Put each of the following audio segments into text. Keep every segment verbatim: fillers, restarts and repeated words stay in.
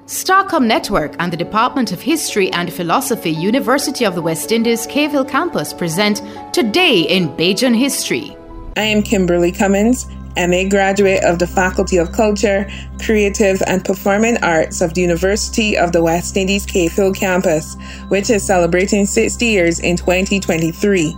Starcom Network and the Department of History and Philosophy, University of the West Indies, Cave Hill Campus present Today in Bajan History. I am Kimberly Cummins, M A graduate of the Faculty of Culture, Creative and Performing Arts of the University of the West Indies Cave Hill Campus, which is celebrating sixty years in twenty twenty-three.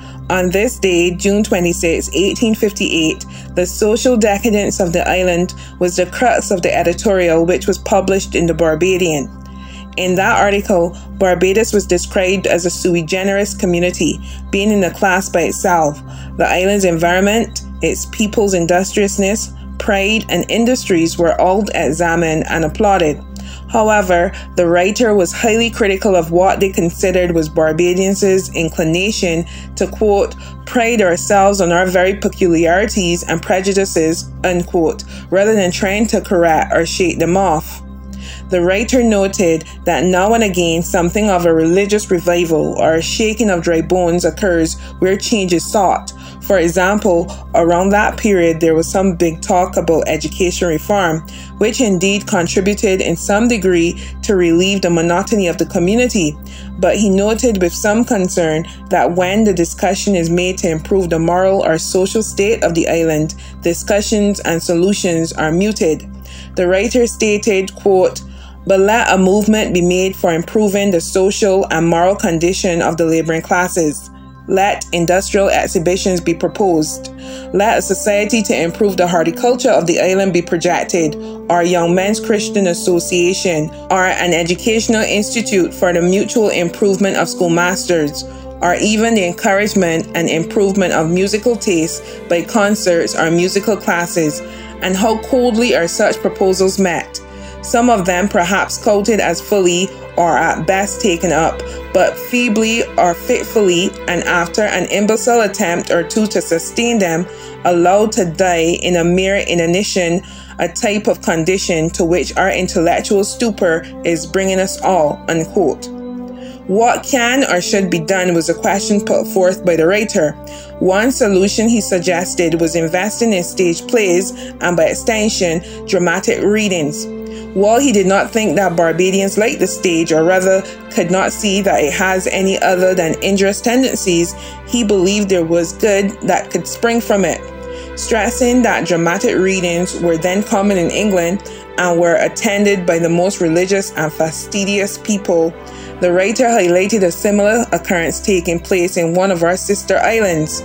On this day, June twenty-sixth, eighteen fifty-eight, the social decadence of the island was the crux of the editorial which was published in the Barbadian. In that article, Barbados was described as a sui generis community, being in a class by itself. The island's environment, its people's industriousness, pride, and industries were all examined and applauded. However, the writer was highly critical of what they considered was Barbadians' inclination to, quote, pride ourselves on our very peculiarities and prejudices, unquote, rather than trying to correct or shake them off. The writer noted that now and again something of a religious revival or a shaking of dry bones occurs where change is sought. For example, around that period there was some big talk about education reform, which indeed contributed in some degree to relieve the monotony of the community. But he noted with some concern that when the discussion is made to improve the moral or social state of the island, discussions and solutions are muted. The writer stated, quote, but let a movement be made for improving the social and moral condition of the laboring classes. Let industrial exhibitions be proposed. Let a society to improve the horticulture of the island be projected, or Young Men's Christian Association, or an educational institute for the mutual improvement of schoolmasters, or even the encouragement and improvement of musical tastes by concerts or musical classes. And how coldly are such proposals met? Some of them perhaps quoted as fully or at best taken up, but feebly or fitfully, and after an imbecile attempt or two to sustain them, allowed to die in a mere inanition, a type of condition to which our intellectual stupor is bringing us all, unquote. What can or should be done was a question put forth by the writer. One solution he suggested was investing in stage plays and, by extension, dramatic readings. While he did not think that Barbadians liked the stage, or rather could not see that it has any other than injurious tendencies, he believed there was good that could spring from it. Stressing that dramatic readings were then common in England and were attended by the most religious and fastidious people, the writer highlighted a similar occurrence taking place in one of our sister islands.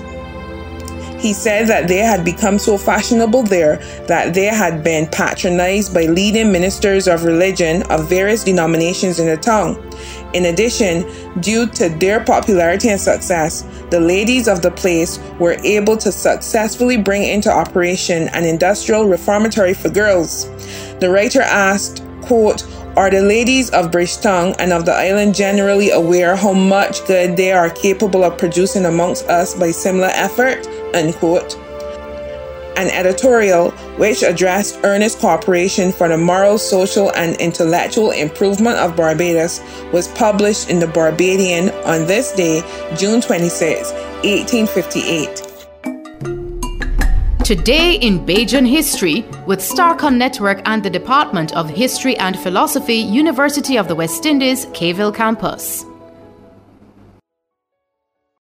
He said that they had become so fashionable there that they had been patronized by leading ministers of religion of various denominations in the town. In addition, due to their popularity and success, the ladies of the place were able to successfully bring into operation an industrial reformatory for girls. The writer asked, quote, are the ladies of Bridgetown and of the island generally aware how much good they are capable of producing amongst us by similar effort? Unquote. An editorial which addressed earnest cooperation for the moral, social, and intellectual improvement of Barbados was published in the Barbadian on this day, June twenty-sixth, eighteen fifty-eight. Today in Bajan History with Starcom Network and the Department of History and Philosophy, University of the West Indies, Cave Hill Campus.